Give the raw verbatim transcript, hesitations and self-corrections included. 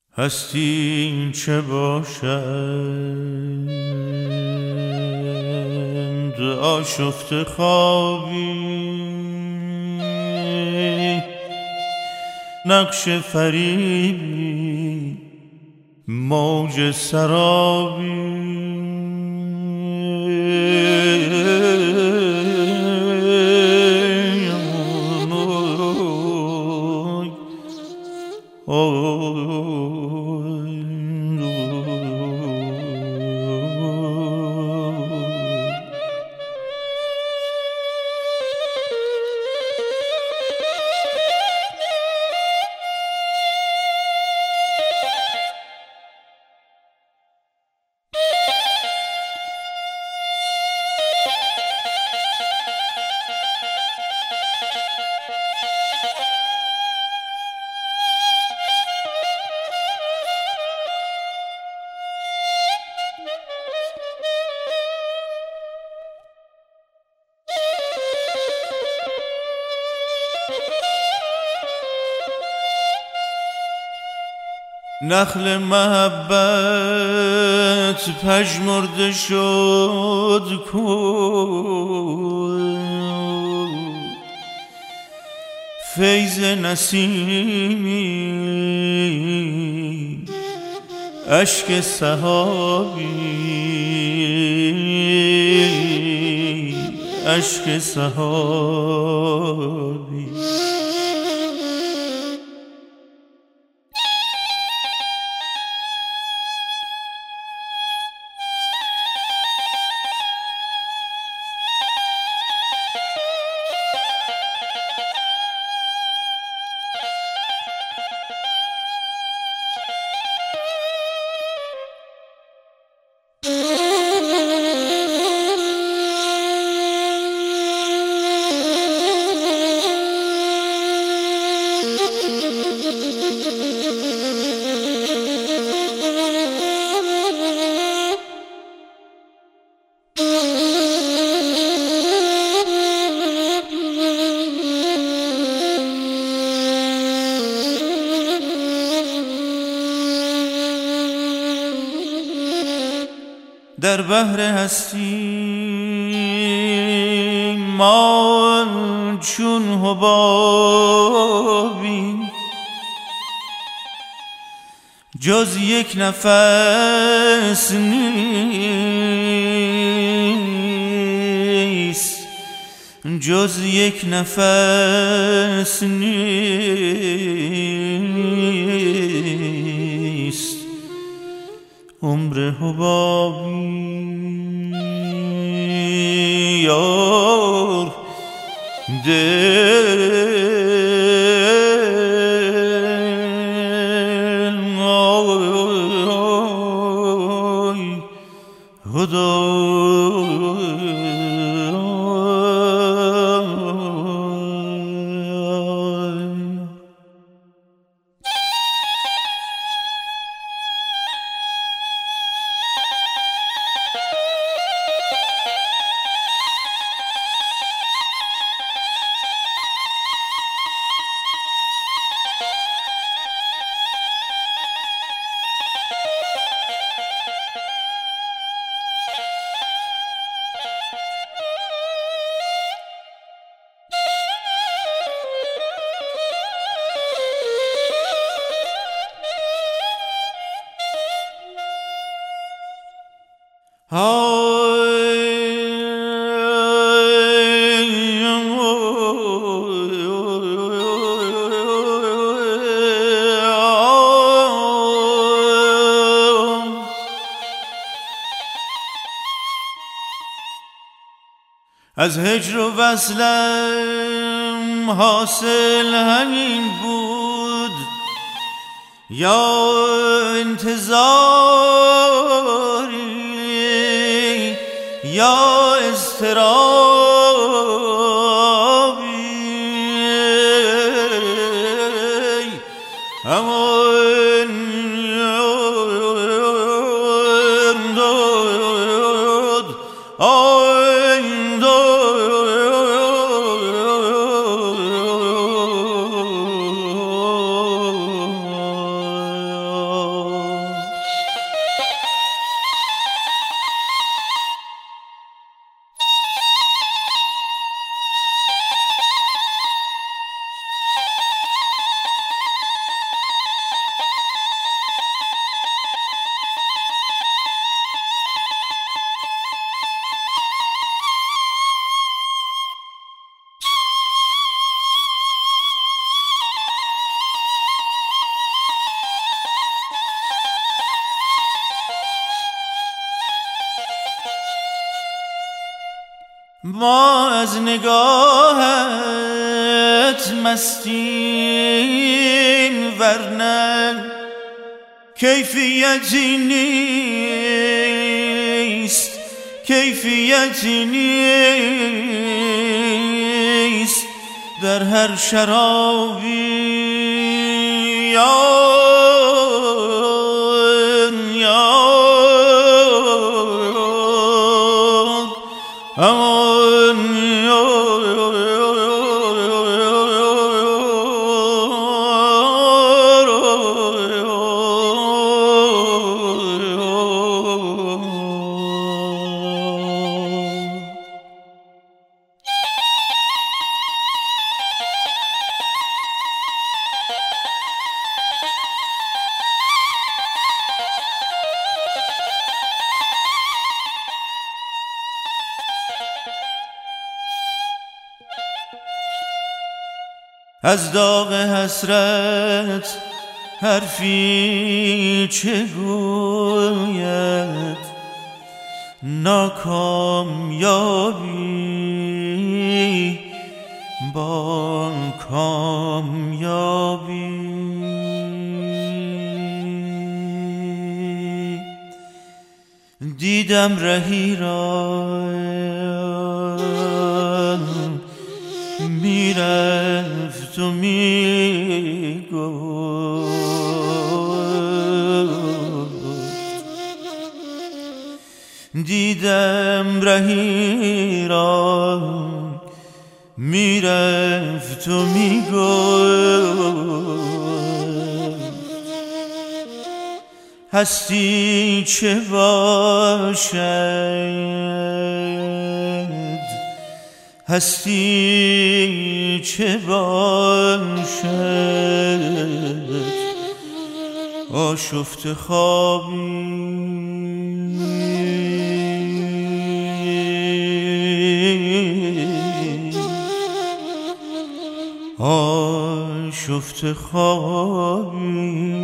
هستی چه باشند آشفته خوابی، نقش فریبی موج سرابی. نخل محبت پژمرده شد کو، فیض نسیمی اشک سحابی، اشک سحابی. در بحر هستی ما چون حبابی، جز یک نفس نیست، جز یک نفس نیست عمر حبابی. یار دل آی خدا از هجر و وصلم حاصل همین بود، یا انتظاری یا اضطرابی. همان داد آین داد ما از نگاهت مستیم، ورنه کیفیتی نیست، کیفیتی نیست در هر شرابی. یار یار امان از داغ حسرت حرفی چه گوید، ناکامیابی با کامیابی. دیدم رهی را میرفت و میگفت، دیدم رهی را میرفت و میگفت، هستی چه باشد، هستی چه باشد، آشفته خوابی. آشفته خوابی